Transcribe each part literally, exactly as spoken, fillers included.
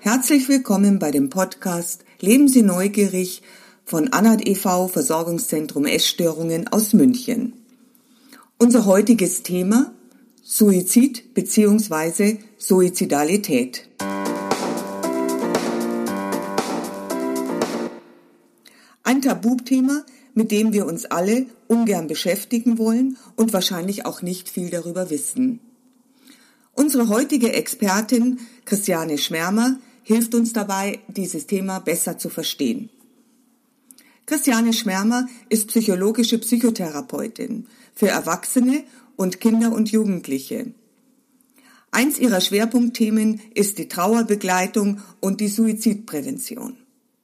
Herzlich willkommen bei dem Podcast Leben Sie neugierig von Anat e V Versorgungszentrum Essstörungen aus München. Unser heutiges Thema: Suizid bzw. Suizidalität. Ein Tabuthema, mit dem wir uns alle ungern beschäftigen wollen und wahrscheinlich auch nicht viel darüber wissen. Unsere heutige Expertin Christiane Schwärmer hilft uns dabei, dieses Thema besser zu verstehen. Christiane Schwärmer ist psychologische Psychotherapeutin für Erwachsene und Kinder und Jugendliche. Eins ihrer Schwerpunktthemen ist die Trauerbegleitung und die Suizidprävention.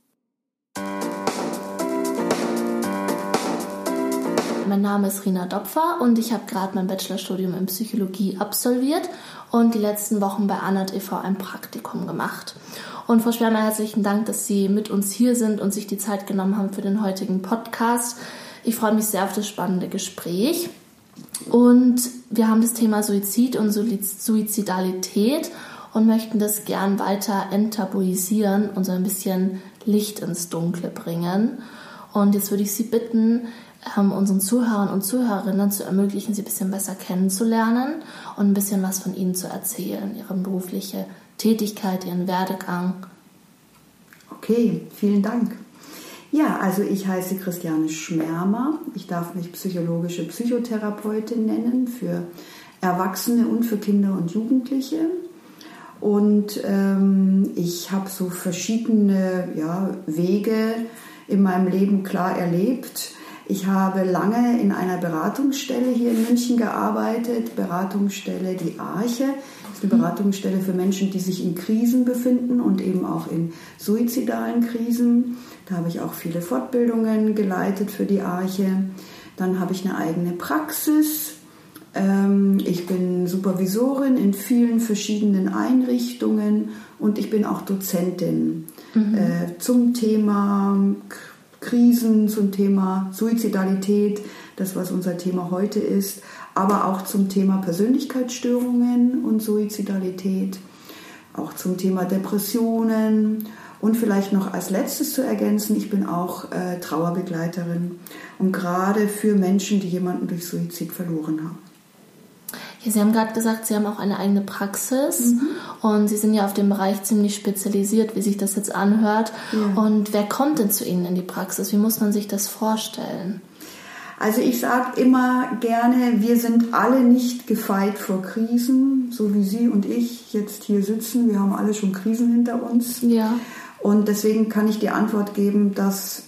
Mein Name ist Rina Dopfer und ich habe gerade mein Bachelorstudium in Psychologie absolviert und die letzten Wochen bei Anat e V ein Praktikum gemacht. Und Frau Schwärmer, herzlichen Dank, dass Sie mit uns hier sind und sich die Zeit genommen haben für den heutigen Podcast. Ich freue mich sehr auf das spannende Gespräch. Und wir haben das Thema Suizid und Suizidalität und möchten das gern weiter enttabuisieren und so ein bisschen Licht ins Dunkle bringen. Und jetzt würde ich Sie bitten, unseren Zuhörern und Zuhörerinnen zu ermöglichen, sie ein bisschen besser kennenzulernen und ein bisschen was von ihnen zu erzählen, ihre berufliche Tätigkeit, ihren Werdegang. Okay, vielen Dank. Ja, also ich heiße Christiane Schwärmer. Ich darf mich psychologische Psychotherapeutin nennen für Erwachsene und für Kinder und Jugendliche. Und ähm, ich habe so verschiedene ja, Wege in meinem Leben klar erlebt. Ich habe lange in einer Beratungsstelle hier in München gearbeitet, Beratungsstelle Die Arche. Das ist eine Beratungsstelle für Menschen, die sich in Krisen befinden und eben auch in suizidalen Krisen. Da habe ich auch viele Fortbildungen geleitet für Die Arche. Dann habe ich eine eigene Praxis. Ich bin Supervisorin in vielen verschiedenen Einrichtungen und ich bin auch Dozentin mhm. zum Thema Krisen, zum Thema Suizidalität, das was unser Thema heute ist, aber auch zum Thema Persönlichkeitsstörungen und Suizidalität, auch zum Thema Depressionen und vielleicht noch als letztes zu ergänzen, ich bin auch äh, Trauerbegleiterin und gerade für Menschen, die jemanden durch Suizid verloren haben. Ja, Sie haben gerade gesagt, Sie haben auch eine eigene Praxis mhm. und Sie sind ja auf dem Bereich ziemlich spezialisiert, wie sich das jetzt anhört. Ja. Und wer kommt denn zu Ihnen in die Praxis? Wie muss man sich das vorstellen? Also ich sage immer gerne, wir sind alle nicht gefeit vor Krisen, so wie Sie und ich jetzt hier sitzen. Wir haben alle schon Krisen hinter uns. Ja. Und deswegen kann ich die Antwort geben, dass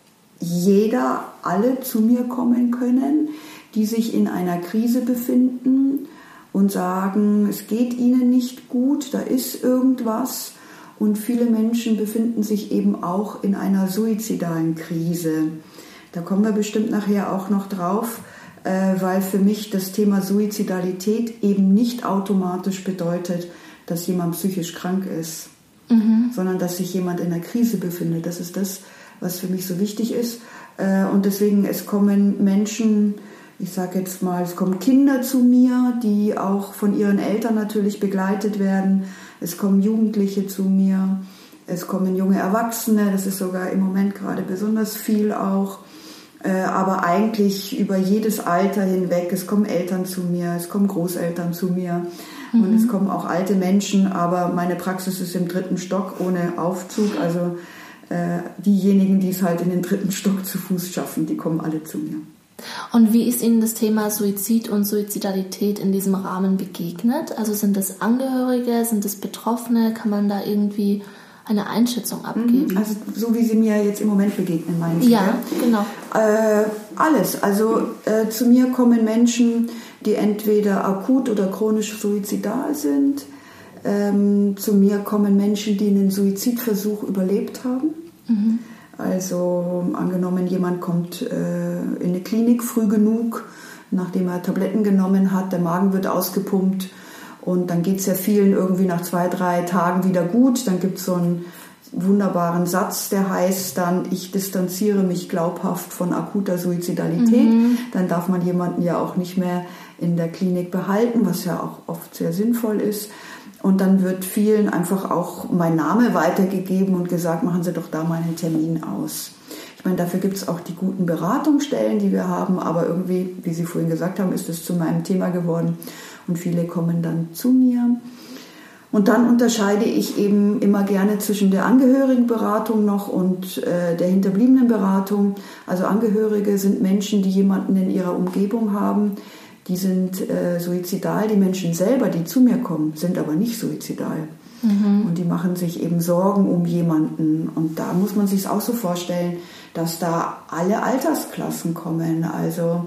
jeder, alle zu mir kommen können, die sich in einer Krise befinden und sagen, es geht ihnen nicht gut, da ist irgendwas. Und viele Menschen befinden sich eben auch in einer suizidalen Krise. Da kommen wir bestimmt nachher auch noch drauf, weil für mich das Thema Suizidalität eben nicht automatisch bedeutet, dass jemand psychisch krank ist, mhm. sondern dass sich jemand in einer Krise befindet. Das ist das, was für mich so wichtig ist. Und deswegen, es kommen Menschen, ich sage jetzt mal, es kommen Kinder zu mir, die auch von ihren Eltern natürlich begleitet werden. Es kommen Jugendliche zu mir, es kommen junge Erwachsene, das ist sogar im Moment gerade besonders viel auch. Aber eigentlich über jedes Alter hinweg, es kommen Eltern zu mir, es kommen Großeltern zu mir mhm. und es kommen auch alte Menschen, aber meine Praxis ist im dritten Stock ohne Aufzug, also äh, diejenigen, die es halt in den dritten Stock zu Fuß schaffen, die kommen alle zu mir. Und wie ist Ihnen das Thema Suizid und Suizidalität in diesem Rahmen begegnet? Also sind das Angehörige, sind das Betroffene? Kann man da irgendwie eine Einschätzung abgeben? Also so wie Sie mir jetzt im Moment begegnen, meinen Sie? Ja, genau. Äh, alles. Also äh, zu mir kommen Menschen, die entweder akut oder chronisch suizidal sind. Ähm, zu mir kommen Menschen, die einen Suizidversuch überlebt haben. Mhm. Also angenommen, jemand kommt äh, in eine Klinik früh genug, nachdem er Tabletten genommen hat, der Magen wird ausgepumpt und dann geht es ja vielen irgendwie nach zwei, drei Tagen wieder gut. Dann gibt es so einen wunderbaren Satz, der heißt dann, ich distanziere mich glaubhaft von akuter Suizidalität. Mhm. Dann darf man jemanden ja auch nicht mehr in der Klinik behalten, was ja auch oft sehr sinnvoll ist. Und dann wird vielen einfach auch mein Name weitergegeben und gesagt, machen Sie doch da mal einen Termin aus. Ich meine, dafür gibt es auch die guten Beratungsstellen, die wir haben, aber irgendwie, wie Sie vorhin gesagt haben, ist es zu meinem Thema geworden und viele kommen dann zu mir. Und dann unterscheide ich eben immer gerne zwischen der Angehörigenberatung noch und äh, der Hinterbliebenenberatung. Also Angehörige sind Menschen, die jemanden in ihrer Umgebung haben, die sind äh, suizidal. Die Menschen selber, die zu mir kommen, sind aber nicht suizidal. Mhm. Und die machen sich eben Sorgen um jemanden. Und da muss man sich es auch so vorstellen, dass da alle Altersklassen kommen. Also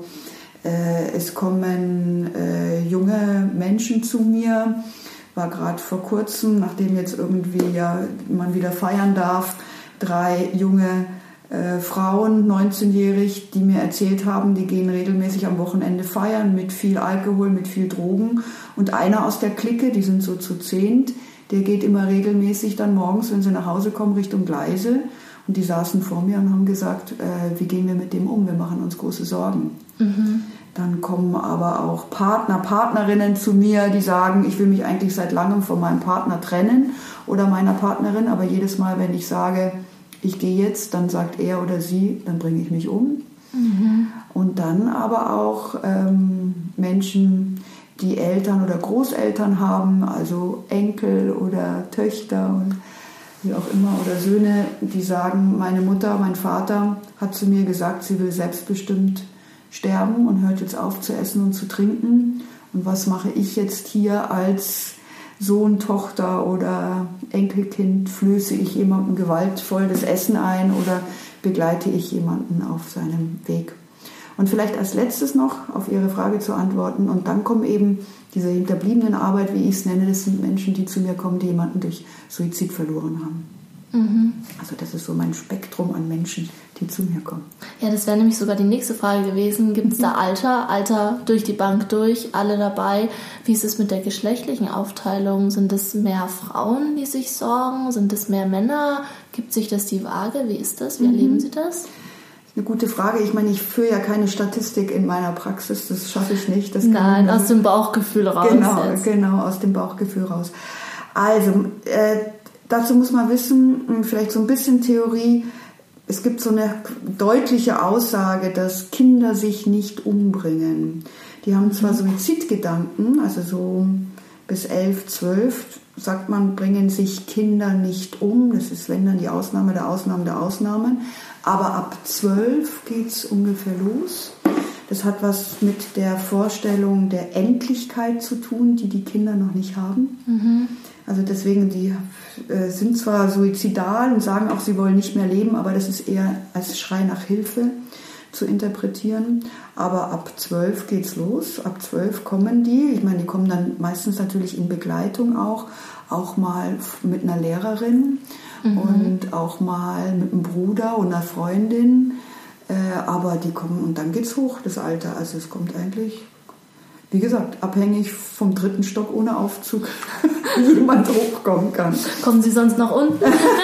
äh, es kommen äh, junge Menschen zu mir. War gerade vor kurzem, nachdem jetzt irgendwie ja man wieder feiern darf, drei junge äh, Frauen, neunzehnjährig, die mir erzählt haben, die gehen regelmäßig am Wochenende feiern mit viel Alkohol, mit viel Drogen. Und einer aus der Clique, die sind so zu zehnt, der geht immer regelmäßig dann morgens, wenn sie nach Hause kommen, Richtung Gleise. Und die saßen vor mir und haben gesagt, äh, wie gehen wir mit dem um? Wir machen uns große Sorgen. Mhm. Dann kommen aber auch Partner, Partnerinnen zu mir, die sagen, ich will mich eigentlich seit langem von meinem Partner trennen oder meiner Partnerin. Aber jedes Mal, wenn ich sage, ich gehe jetzt, dann sagt er oder sie, dann bringe ich mich um. Mhm. Und dann aber auch ähm, Menschen, die Eltern oder Großeltern haben, also Enkel oder Töchter und wie auch immer oder Söhne, die sagen, meine Mutter, mein Vater hat zu mir gesagt, sie will selbstbestimmt sterben und hört jetzt auf zu essen und zu trinken. Und was mache ich jetzt hier als Sohn, Tochter oder Enkelkind? Flöße ich jemandem gewaltvoll das Essen ein oder begleite ich jemanden auf seinem Weg? Und vielleicht als letztes noch auf Ihre Frage zu antworten. Und dann kommen eben diese Hinterbliebenenarbeit, wie ich es nenne, das sind Menschen, die zu mir kommen, die jemanden durch Suizid verloren haben. Mhm. Also das ist so mein Spektrum an Menschen, die zu mir kommen. Ja, das wäre nämlich sogar die nächste Frage gewesen. Gibt es da Alter? Alter durch die Bank durch, alle dabei? Wie ist es mit der geschlechtlichen Aufteilung? Sind es mehr Frauen, die sich sorgen? Sind es mehr Männer? Gibt sich das die Waage? Wie ist das? Wie mhm. erleben Sie das? Eine gute Frage. Ich meine, ich führe ja keine Statistik in meiner Praxis. Das schaffe ich nicht. Das Nein, aus dem Bauchgefühl raus. Genau, jetzt. genau, aus dem Bauchgefühl raus. Also, äh, dazu muss man wissen, vielleicht so ein bisschen Theorie. Es gibt so eine deutliche Aussage, dass Kinder sich nicht umbringen. Die haben zwar Suizidgedanken, also so bis elf, zwölf, sagt man, bringen sich Kinder nicht um. Das ist, wenn dann die Ausnahme der Ausnahmen der Ausnahmen. Aber ab zwölf geht es ungefähr los. Das hat was mit der Vorstellung der Endlichkeit zu tun, die die Kinder noch nicht haben. Mhm. Also deswegen, die äh, sind zwar suizidal und sagen auch, sie wollen nicht mehr leben, aber das ist eher als Schrei nach Hilfe zu interpretieren. Aber ab zwölf geht's los. Ab zwölf kommen die. Ich meine, die kommen dann meistens natürlich in Begleitung auch, auch mal mit einer Lehrerin. Mhm. Und auch mal mit einem Bruder und einer Freundin. Äh, aber die kommen und dann geht's hoch, das Alter. Also es kommt eigentlich, wie gesagt, abhängig vom dritten Stock ohne Aufzug, wie jemand hochkommen kann. Kommen Sie sonst nach unten?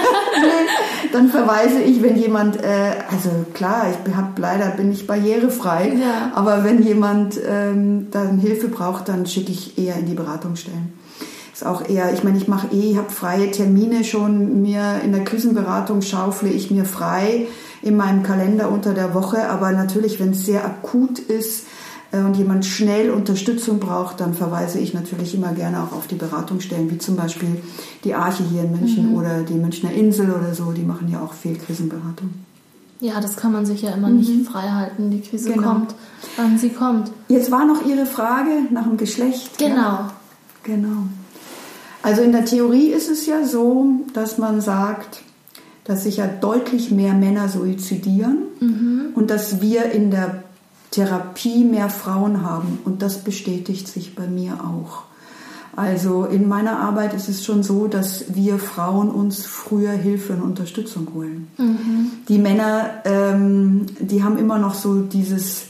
Nee, dann verweise ich, wenn jemand, äh, also klar, ich hab, leider bin ich barrierefrei, ja. aber wenn jemand ähm, dann Hilfe braucht, dann schicke ich eher in die Beratungsstellen. Ist auch eher, ich meine, ich mache eh, ich habe freie Termine schon, mir in der Krisenberatung schaufle ich mir frei in meinem Kalender unter der Woche, aber natürlich, wenn es sehr akut ist äh, und jemand schnell Unterstützung braucht, dann verweise ich natürlich immer gerne auch auf die Beratungsstellen, wie zum Beispiel die Arche hier in München mhm. oder die Münchner Insel oder so, die machen ja auch viel Krisenberatung. Ja, das kann man sich ja immer mhm. nicht frei halten, die Krise genau. kommt, wann sie kommt. Jetzt war noch Ihre Frage nach dem Geschlecht. Genau. Ja? Genau. Also in der Theorie ist es ja so, dass man sagt, dass sich ja deutlich mehr Männer suizidieren mhm. und dass wir in der Therapie mehr Frauen haben. Und das bestätigt sich bei mir auch. Also in meiner Arbeit ist es schon so, dass wir Frauen uns früher Hilfe und Unterstützung holen. Mhm. Die Männer, ähm, die haben immer noch so dieses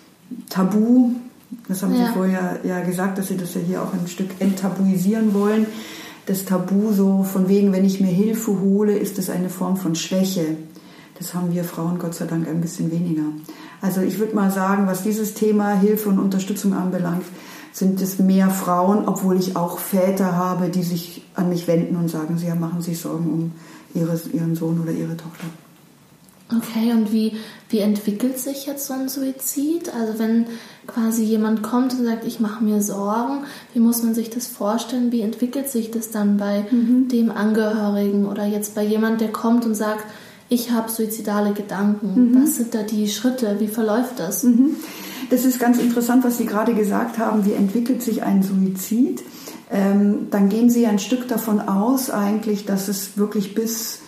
Tabu. Das haben ja. Sie vorher ja gesagt, dass Sie das ja hier auch ein Stück enttabuisieren wollen. Das Tabu so von wegen, wenn ich mir Hilfe hole, ist das eine Form von Schwäche. Das haben wir Frauen Gott sei Dank ein bisschen weniger. Also ich würde mal sagen, was dieses Thema Hilfe und Unterstützung anbelangt, sind es mehr Frauen, obwohl ich auch Väter habe, die sich an mich wenden und sagen, sie machen sich Sorgen um ihre, ihren Sohn oder ihre Tochter. Okay, und wie, wie entwickelt sich jetzt so ein Suizid? Also wenn quasi jemand kommt und sagt, ich mache mir Sorgen, wie muss man sich das vorstellen? Wie entwickelt sich das dann bei mhm. dem Angehörigen oder jetzt bei jemand, der kommt und sagt, ich habe suizidale Gedanken? Mhm. Was sind da die Schritte? Wie verläuft das? Mhm. Das ist ganz interessant, was Sie gerade gesagt haben. Wie entwickelt sich ein Suizid? Ähm, dann gehen Sie ein Stück davon aus, eigentlich, dass es wirklich bis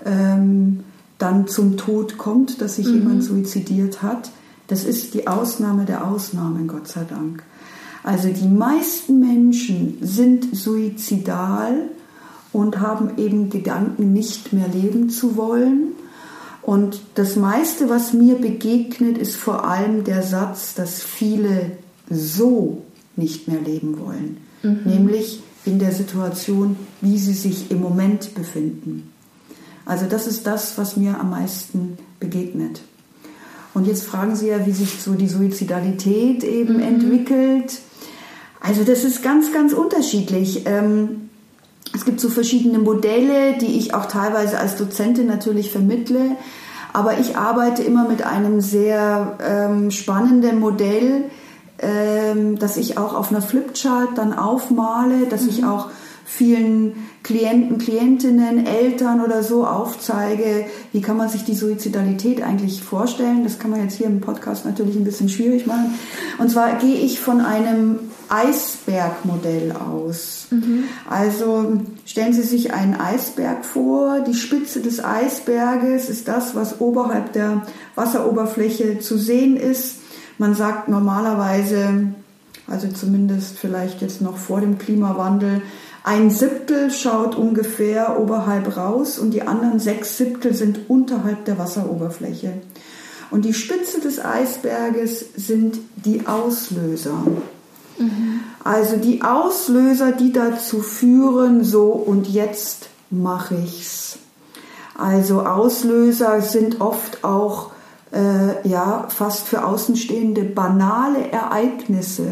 ähm, dann zum Tod kommt, dass sich mhm. jemand suizidiert hat. Das ist die Ausnahme der Ausnahmen, Gott sei Dank. Also die meisten Menschen sind suizidal und haben eben Gedanken, nicht mehr leben zu wollen. Und das meiste, was mir begegnet, ist vor allem der Satz, dass viele so nicht mehr leben wollen. Mhm. Nämlich in der Situation, wie sie sich im Moment befinden. Also das ist das, was mir am meisten begegnet. Und jetzt fragen Sie ja, wie sich so die Suizidalität eben mhm. entwickelt. Also das ist ganz, ganz unterschiedlich. Ähm, Es gibt so verschiedene Modelle, die ich auch teilweise als Dozentin natürlich vermittle. Aber ich arbeite immer mit einem sehr ähm, spannenden Modell, ähm, das ich auch auf einer Flipchart dann aufmale, dass mhm. ich auch vielen Klienten, Klientinnen, Eltern oder so aufzeige, wie kann man sich die Suizidalität eigentlich vorstellen. Das kann man jetzt hier im Podcast natürlich ein bisschen schwierig machen. Und zwar gehe ich von einem Eisbergmodell aus. Mhm. Also stellen Sie sich einen Eisberg vor. Die Spitze des Eisberges ist das, was oberhalb der Wasseroberfläche zu sehen ist. Man sagt normalerweise, also zumindest vielleicht jetzt noch vor dem Klimawandel, ein Siebtel schaut ungefähr oberhalb raus und die anderen sechs Siebtel sind unterhalb der Wasseroberfläche. Und die Spitze des Eisberges sind die Auslöser. Mhm. Also die Auslöser, die dazu führen, so und jetzt mache ich's. Also Auslöser sind oft auch äh, ja, fast für Außenstehende banale Ereignisse,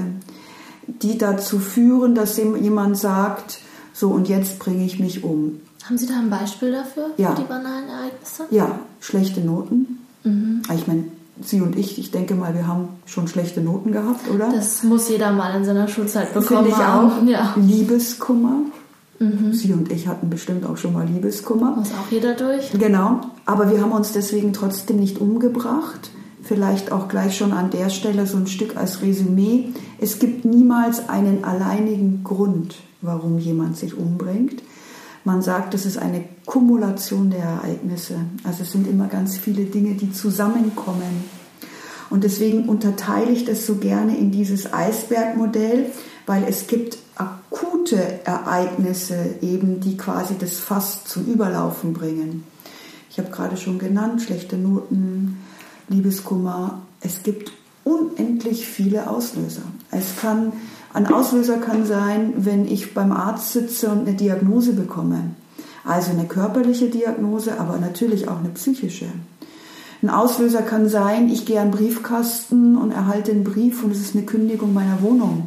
die dazu führen, dass jemand sagt, so und jetzt bringe ich mich um. Haben Sie da ein Beispiel dafür, ja. für die banalen Ereignisse? Ja, schlechte Noten. Mhm. Ich meine, Sie und ich, ich denke mal, wir haben schon schlechte Noten gehabt, oder? Das muss jeder mal in seiner Schulzeit bekommen Finde ich haben. auch. Ja. Liebeskummer. Mhm. Sie und ich hatten bestimmt auch schon mal Liebeskummer. Muss auch jeder durch. Genau, aber wir haben uns deswegen trotzdem nicht umgebracht. Vielleicht auch gleich schon an der Stelle so ein Stück als Resümee. Es gibt niemals einen alleinigen Grund, warum jemand sich umbringt. Man sagt, es ist eine Kumulation der Ereignisse. Also es sind immer ganz viele Dinge, die zusammenkommen. Und deswegen unterteile ich das so gerne in dieses Eisbergmodell, weil es gibt akute Ereignisse eben, die quasi das Fass zum Überlaufen bringen. Ich habe gerade schon genannt, schlechte Noten, Liebeskummer. Es gibt unendlich viele Auslöser. Es kann, ein Auslöser kann sein, wenn ich beim Arzt sitze und eine Diagnose bekomme. Also eine körperliche Diagnose, aber natürlich auch eine psychische. Ein Auslöser kann sein, ich gehe an den Briefkasten und erhalte einen Brief und es ist eine Kündigung meiner Wohnung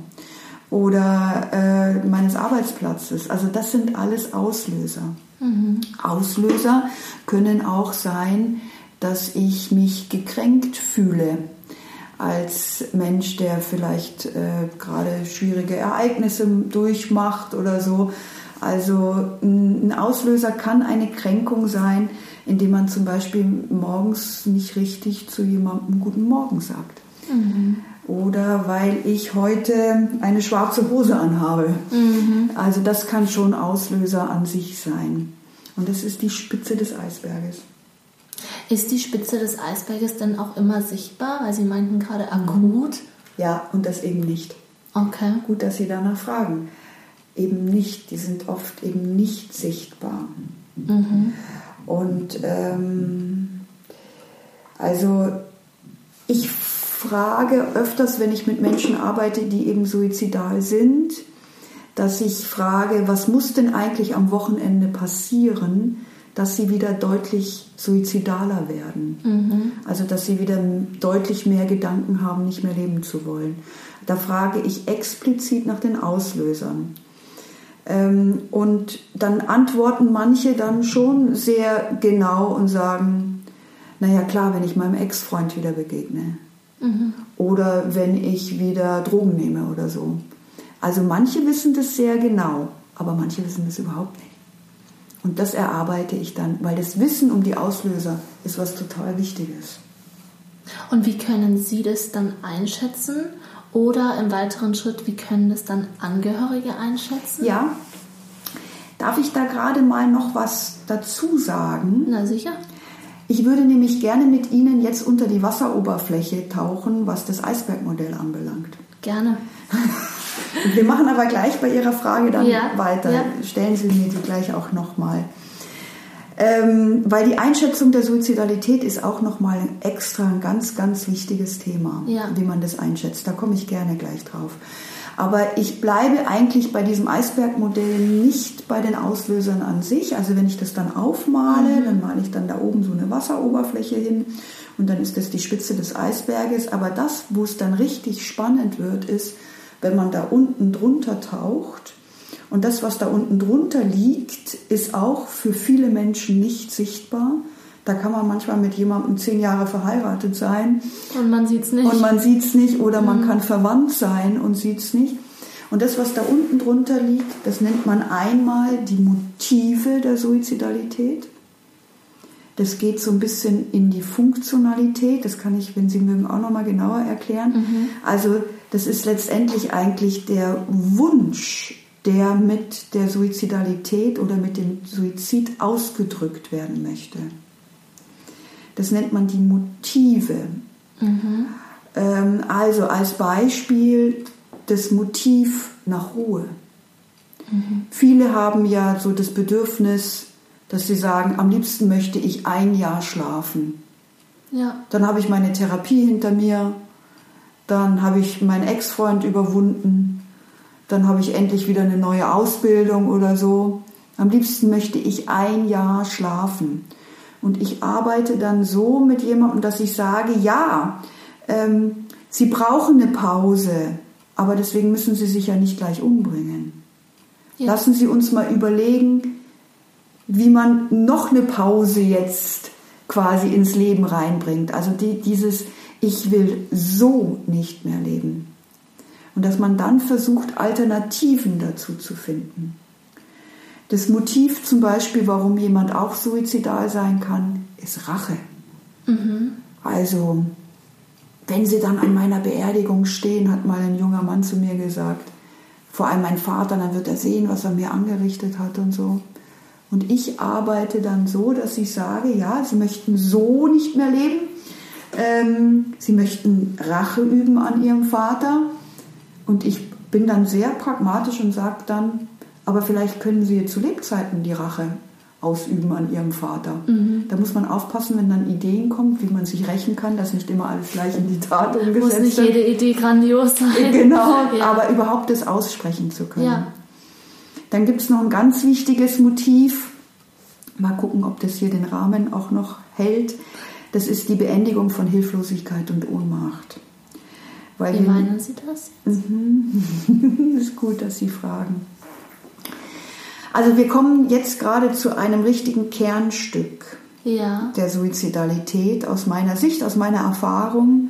oder äh, meines Arbeitsplatzes. Also das sind alles Auslöser. Mhm. Auslöser können auch sein, dass ich mich gekränkt fühle als Mensch, der vielleicht äh, gerade schwierige Ereignisse durchmacht oder so. Also ein Auslöser kann eine Kränkung sein, indem man zum Beispiel morgens nicht richtig zu jemandem Guten Morgen sagt. Mhm. Oder weil ich heute eine schwarze Hose anhabe. Mhm. Also das kann schon Auslöser an sich sein. Und das ist die Spitze des Eisberges. Ist die Spitze des Eisberges denn auch immer sichtbar? Weil Sie meinten gerade akut. Ja, und das eben nicht. Okay. Gut, dass Sie danach fragen. Eben nicht, die sind oft eben nicht sichtbar. Mhm. Und ähm, also ich frage öfters, wenn ich mit Menschen arbeite, die eben suizidal sind, dass ich frage, was muss denn eigentlich am Wochenende passieren, dass sie wieder deutlich suizidaler werden. Mhm. Also dass sie wieder deutlich mehr Gedanken haben, nicht mehr leben zu wollen. Da frage ich explizit nach den Auslösern. Ähm, und dann antworten manche dann schon sehr genau und sagen, naja klar, wenn ich meinem Ex-Freund wieder begegne. Mhm. Oder wenn ich wieder Drogen nehme oder so. Also manche wissen das sehr genau, aber manche wissen das überhaupt nicht. Und das erarbeite ich dann, weil das Wissen um die Auslöser ist was total Wichtiges. Und wie können Sie das dann einschätzen? Oder im weiteren Schritt, wie können das dann Angehörige einschätzen? Ja, darf ich da gerade mal noch was dazu sagen? Na sicher. Ich würde nämlich gerne mit Ihnen jetzt unter die Wasseroberfläche tauchen, was das Eisbergmodell anbelangt. Gerne. Wir machen aber gleich bei Ihrer Frage dann ja, weiter. Ja. Stellen Sie mir die gleich auch nochmal. Ähm, weil die Einschätzung der Suizidalität ist auch nochmal ein extra ein ganz, ganz wichtiges Thema, ja. wie man das einschätzt. Da komme ich gerne gleich drauf. Aber ich bleibe eigentlich bei diesem Eisbergmodell nicht bei den Auslösern an sich. Also wenn ich das dann aufmale, mhm. dann male ich dann da oben so eine Wasseroberfläche hin und dann ist das die Spitze des Eisberges. Aber das, wo es dann richtig spannend wird, ist, wenn man da unten drunter taucht. Und das, was da unten drunter liegt, ist auch für viele Menschen nicht sichtbar. Da kann man manchmal mit jemandem zehn Jahre verheiratet sein. Und man sieht es nicht. Und man sieht es nicht. Oder man mhm. kann verwandt sein und sieht es nicht. Und das, was da unten drunter liegt, das nennt man einmal die Motive der Suizidalität. Das geht so ein bisschen in die Funktionalität. Das kann ich, wenn Sie mögen, auch nochmal genauer erklären. Mhm. Also das ist letztendlich eigentlich der Wunsch, der mit der Suizidalität oder mit dem Suizid ausgedrückt werden möchte. Das nennt man die Motive. Mhm. Ähm, also als Beispiel das Motiv nach Ruhe. Mhm. Viele haben ja so das Bedürfnis, dass sie sagen, am liebsten möchte ich ein Jahr schlafen. Ja. Dann habe ich meine Therapie hinter mir, dann habe ich meinen Ex-Freund überwunden, dann habe ich endlich wieder eine neue Ausbildung oder so. Am liebsten möchte ich ein Jahr schlafen. Und ich arbeite dann so mit jemandem, dass ich sage, ja, ähm, Sie brauchen eine Pause, aber deswegen müssen Sie sich ja nicht gleich umbringen. Ja. Lassen Sie uns mal überlegen, wie man noch eine Pause jetzt quasi ins Leben reinbringt. Also die, dieses, ich will so nicht mehr leben. Und dass man dann versucht, Alternativen dazu zu finden. Das Motiv zum Beispiel, warum jemand auch suizidal sein kann, ist Rache. Mhm. Also, wenn Sie dann an meiner Beerdigung stehen, hat mal ein junger Mann zu mir gesagt, vor allem mein Vater, dann wird er sehen, was er mir angerichtet hat und so. Und ich arbeite dann so, dass ich sage, ja, Sie möchten so nicht mehr leben. Ähm, Sie möchten Rache üben an Ihrem Vater. Und ich bin dann sehr pragmatisch und sage dann, aber vielleicht können Sie zu Lebzeiten die Rache ausüben an Ihrem Vater. Mhm. Da muss man aufpassen, wenn dann Ideen kommen, wie man sich rächen kann, dass nicht immer alles gleich in die Tat umgesetzt wird. Muss nicht jede Idee grandios sein. Genau, ja. aber überhaupt das aussprechen zu können. Ja. Dann gibt es noch ein ganz wichtiges Motiv. Mal gucken, ob das hier den Rahmen auch noch hält. Das ist die Beendigung von Hilflosigkeit und Ohnmacht. Weil Wie wir, meinen Sie das? Mhm. Ist gut, dass Sie fragen. Also wir kommen jetzt gerade zu einem richtigen Kernstück ja. der Suizidalität aus meiner Sicht, aus meiner Erfahrung.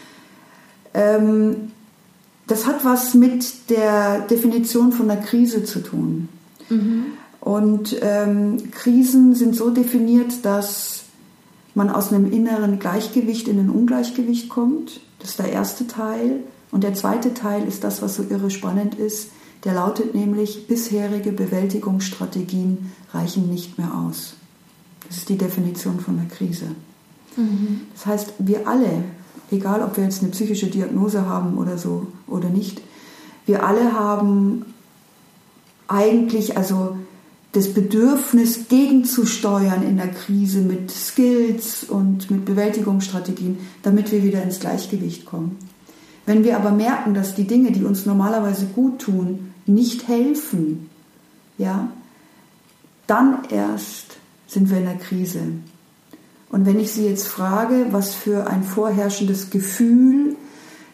Ähm, das hat was mit der Definition von der Krise zu tun. Mhm. Und ähm, Krisen sind so definiert, dass man aus einem inneren Gleichgewicht in ein Ungleichgewicht kommt. Das ist der erste Teil. Und der zweite Teil ist das, was so irre spannend ist. Der lautet nämlich, bisherige Bewältigungsstrategien reichen nicht mehr aus. Das ist die Definition von der Krise. Mhm. Das heißt, wir alle, egal ob wir jetzt eine psychische Diagnose haben oder so oder nicht, wir alle haben eigentlich also das Bedürfnis gegenzusteuern in der Krise mit Skills und mit Bewältigungsstrategien, damit wir wieder ins Gleichgewicht kommen. Wenn wir aber merken, dass die Dinge, die uns normalerweise gut tun, nicht helfen, ja, dann erst sind wir in der Krise. Und wenn ich Sie jetzt frage, was für ein vorherrschendes Gefühl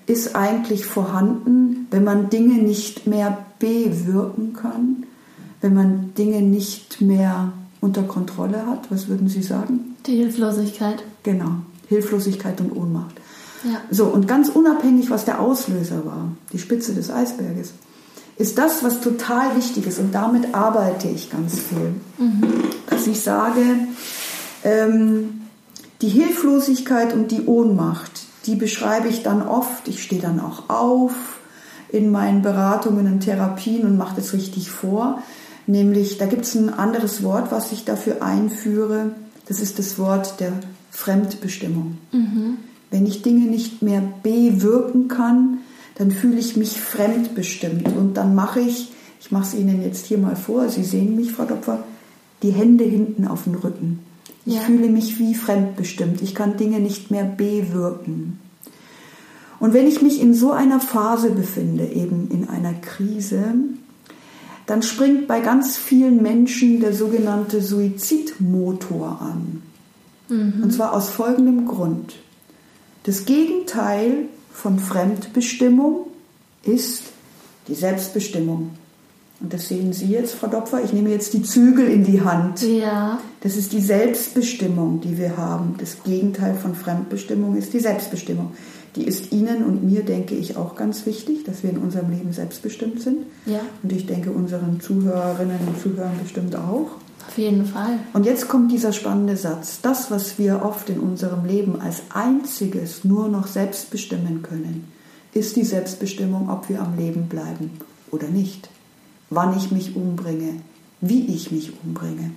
ist eigentlich vorhanden, wenn man Dinge nicht mehr bewirken kann, wenn man Dinge nicht mehr unter Kontrolle hat. Was würden Sie sagen? Die Hilflosigkeit. Genau, Hilflosigkeit und Ohnmacht. Ja. So, und ganz unabhängig, was der Auslöser war, die Spitze des Eisberges, ist das, was total wichtig ist, und damit arbeite ich ganz viel, mhm. dass ich sage, ähm, die Hilflosigkeit und die Ohnmacht, die beschreibe ich dann oft, ich stehe dann auch auf in meinen Beratungen und Therapien und mache das richtig vor, nämlich, da gibt es ein anderes Wort, was ich dafür einführe, das ist das Wort der Fremdbestimmung. Mhm. Wenn ich Dinge nicht mehr bewirken kann, dann fühle ich mich fremdbestimmt. Und dann mache ich, ich mache es Ihnen jetzt hier mal vor, Sie sehen mich, Frau Dopfer, die Hände hinten auf den Rücken. Ich ja. fühle mich wie fremdbestimmt. Ich kann Dinge nicht mehr bewirken. Und wenn ich mich in so einer Phase befinde, eben in einer Krise, dann springt bei ganz vielen Menschen der sogenannte Suizidmotor an. Mhm. Und zwar aus folgendem Grund. Das Gegenteil von Fremdbestimmung ist die Selbstbestimmung. Und das sehen Sie jetzt, Frau Dopfer. Ich nehme jetzt die Zügel in die Hand. Ja. Das ist die Selbstbestimmung, die wir haben. Das Gegenteil von Fremdbestimmung ist die Selbstbestimmung. Die ist Ihnen und mir, denke ich, auch ganz wichtig, dass wir in unserem Leben selbstbestimmt sind. Ja. Und ich denke, unseren Zuhörerinnen und Zuhörern bestimmt auch. Auf jeden Fall. Und jetzt kommt dieser spannende Satz. Das, was wir oft in unserem Leben als einziges nur noch selbst bestimmen können, ist die Selbstbestimmung, ob wir am Leben bleiben oder nicht. Wann ich mich umbringe, wie ich mich umbringe.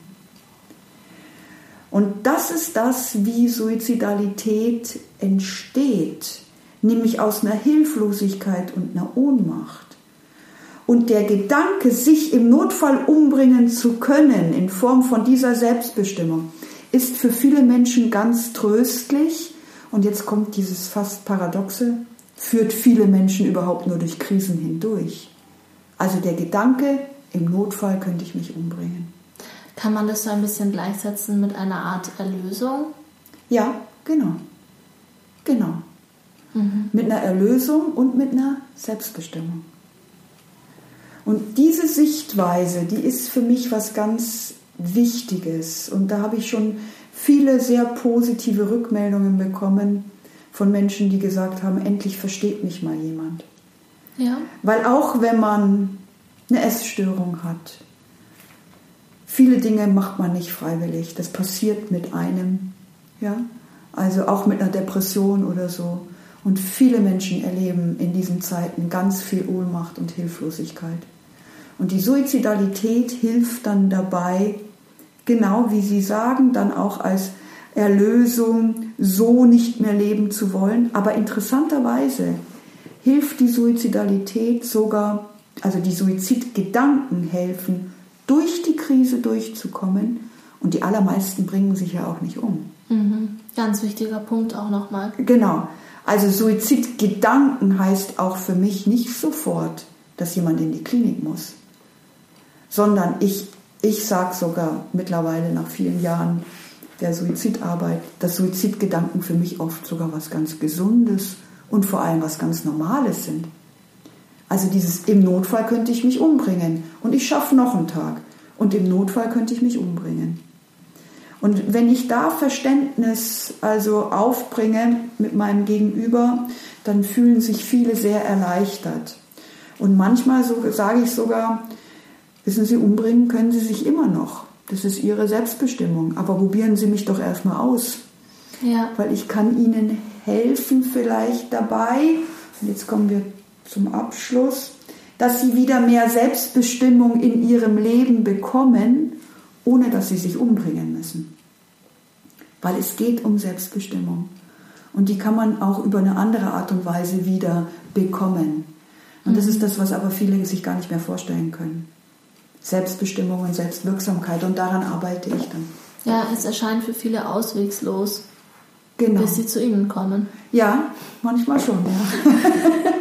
Und das ist das, wie Suizidalität entsteht, nämlich aus einer Hilflosigkeit und einer Ohnmacht. Und der Gedanke, sich im Notfall umbringen zu können, in Form von dieser Selbstbestimmung, ist für viele Menschen ganz tröstlich. Und jetzt kommt dieses fast Paradoxe, führt viele Menschen überhaupt nur durch Krisen hindurch. Also der Gedanke, im Notfall könnte ich mich umbringen. Kann man das so ein bisschen gleichsetzen mit einer Art Erlösung? Ja, genau. Genau. Mhm. Mit einer Erlösung und mit einer Selbstbestimmung. Und diese Sichtweise, die ist für mich was ganz Wichtiges. Und da habe ich schon viele sehr positive Rückmeldungen bekommen von Menschen, die gesagt haben, endlich versteht mich mal jemand. Ja. Weil auch wenn man eine Essstörung hat, viele Dinge macht man nicht freiwillig. Das passiert mit einem. Ja? Also auch mit einer Depression oder so. Und viele Menschen erleben in diesen Zeiten ganz viel Ohnmacht und Hilflosigkeit. Und die Suizidalität hilft dann dabei, genau wie Sie sagen, dann auch als Erlösung, so nicht mehr leben zu wollen. Aber interessanterweise hilft die Suizidalität sogar, also die Suizidgedanken helfen, durch die Krise durchzukommen. Und die allermeisten bringen sich ja auch nicht um. Mhm. Ganz wichtiger Punkt auch nochmal. Genau. Also Suizidgedanken heißt auch für mich nicht sofort, dass jemand in die Klinik muss. Sondern ich, ich sage sogar mittlerweile nach vielen Jahren der Suizidarbeit, dass Suizidgedanken für mich oft sogar was ganz Gesundes und vor allem was ganz Normales sind. Also dieses, im Notfall könnte ich mich umbringen und ich schaffe noch einen Tag und im Notfall könnte ich mich umbringen. Und wenn ich da Verständnis also aufbringe mit meinem Gegenüber, dann fühlen sich viele sehr erleichtert. Und manchmal so, sage ich sogar, wissen Sie, umbringen können Sie sich immer noch. Das ist Ihre Selbstbestimmung. Aber probieren Sie mich doch erstmal aus. Ja. Weil ich kann Ihnen helfen vielleicht dabei, und jetzt kommen wir zum Abschluss, dass Sie wieder mehr Selbstbestimmung in Ihrem Leben bekommen, ohne dass Sie sich umbringen müssen. Weil es geht um Selbstbestimmung. Und die kann man auch über eine andere Art und Weise wieder bekommen. Und das ist das, was aber viele sich gar nicht mehr vorstellen können. Selbstbestimmung und Selbstwirksamkeit. Und daran arbeite ich dann. Ja, es erscheint für viele auswegslos, genau. bis sie zu Ihnen kommen. Ja, manchmal schon, ja.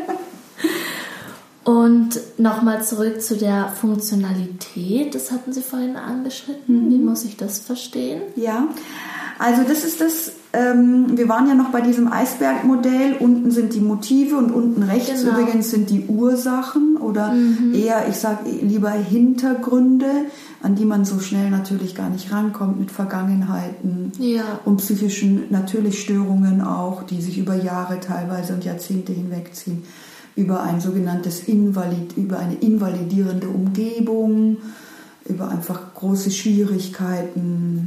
Und nochmal zurück zu der Funktionalität. Das hatten Sie vorhin angeschnitten. Mhm. Wie muss ich das verstehen? Ja, Also das ist das, ähm, wir waren ja noch bei diesem Eisbergmodell, unten sind die Motive und unten rechts genau. übrigens sind die Ursachen oder mhm. eher, ich sage lieber Hintergründe, an die man so schnell natürlich gar nicht rankommt mit Vergangenheiten ja. und psychischen natürlich Störungen auch, die sich über Jahre teilweise und Jahrzehnte hinwegziehen, über ein sogenanntes Invalid, über eine invalidierende Umgebung, über einfach große Schwierigkeiten,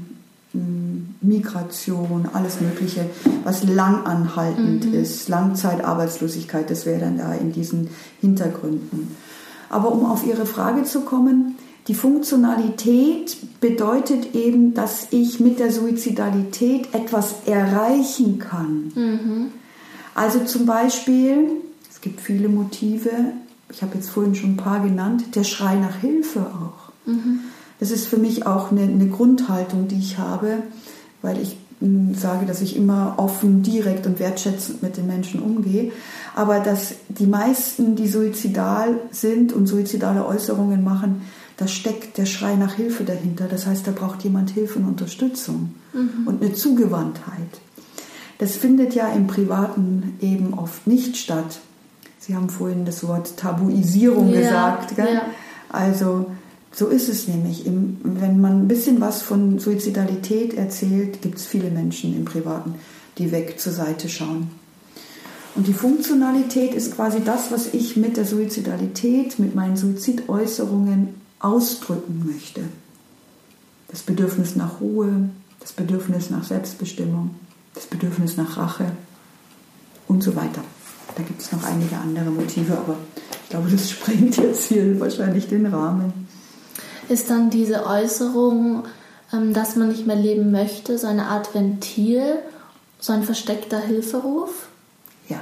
Migration, alles Mögliche, was langanhaltend mhm. ist, Langzeitarbeitslosigkeit, das wäre dann da in diesen Hintergründen. Aber um auf Ihre Frage zu kommen, die Funktionalität bedeutet eben, dass ich mit der Suizidalität etwas erreichen kann. Mhm. Also zum Beispiel, es gibt viele Motive, ich habe jetzt vorhin schon ein paar genannt, der Schrei nach Hilfe auch. Mhm. Das ist für mich auch eine, eine Grundhaltung, die ich habe, weil ich mh, sage, dass ich immer offen, direkt und wertschätzend mit den Menschen umgehe. Aber dass die meisten, die suizidal sind und suizidale Äußerungen machen, da steckt der Schrei nach Hilfe dahinter. Das heißt, da braucht jemand Hilfe und Unterstützung mhm. und eine Zugewandtheit. Das findet ja im Privaten eben oft nicht statt. Sie haben vorhin das Wort Tabuisierung ja, gesagt. Gell? Ja. Also so ist es nämlich. Wenn man ein bisschen was von Suizidalität erzählt, gibt es viele Menschen im Privaten, die weg zur Seite schauen. Und die Funktionalität ist quasi das, was ich mit der Suizidalität, mit meinen Suizidäußerungen ausdrücken möchte. Das Bedürfnis nach Ruhe, das Bedürfnis nach Selbstbestimmung, das Bedürfnis nach Rache und so weiter. Da gibt es noch einige andere Motive, aber ich glaube, das sprengt jetzt hier wahrscheinlich den Rahmen. Ist dann diese Äußerung, dass man nicht mehr leben möchte, so eine Art Ventil, so ein versteckter Hilferuf? Ja,